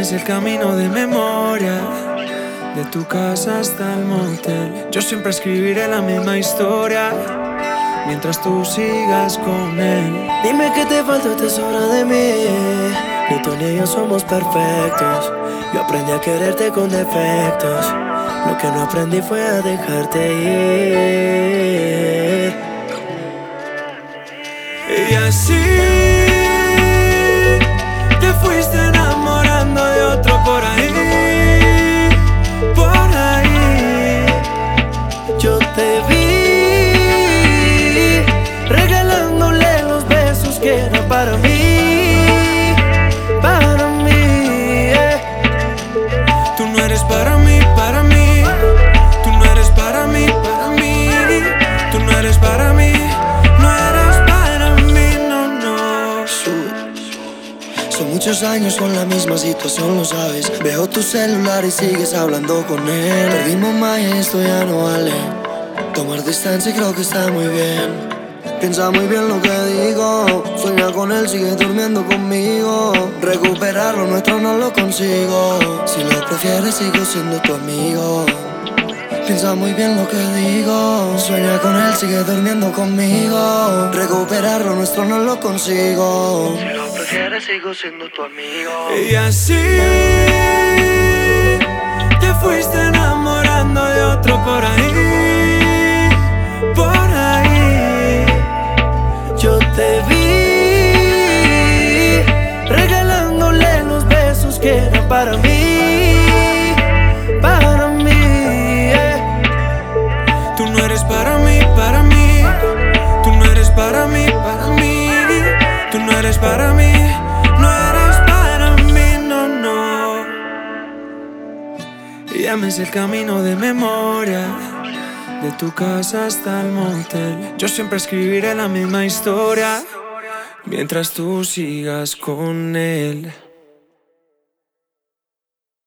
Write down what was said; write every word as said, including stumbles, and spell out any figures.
me sé el camino de memoria, de tu casa hasta el motel. Yo siempre escribiré la misma historia mientras tú sigas con él. Dime qué te falta, te sobra de mí. Ni tú ni yo somos perfectos. Yo aprendí a quererte con defectos. Lo que no aprendí fue a dejarte ir. Y así te fuiste enamorando de otro por ahí, por ahí. Yo te vi regalándole los besos que eran para mí, para mí, eh. Tú no eres para mí, para mí. Tú no eres para mí, para mí. Tú no eres para mí, no eres para mí, no, no. Son muchos años con la misma situación, lo sabes. Veo tu celular y sigues hablando con él. Perdimos más y esto ya no vale. Tomar distancia creo que está muy bien. Piensa muy bien lo que digo. Sueña con él, sigue durmiendo conmigo. Recuperar lo nuestro no lo consigo. Si lo prefieres sigo siendo tu amigo. Piensa muy bien lo que digo. Sueña con él, sigue durmiendo conmigo. Recuperar lo nuestro no lo consigo. Si lo prefieres sigo siendo tu amigo. Y así te fuiste enamorando de otro por ahí, por ahí. Yo te vi regalándole los besos que eran para mí, para mí, eh. Tú no eres para mí, para mí. Tú no eres para mí, para mí. Tú no eres para mí, no eres para mí, no, no. Ya me sé el camino de memoria, de tu casa hasta el motel. Yo siempre escribiré la misma historia mientras tú sigas con él.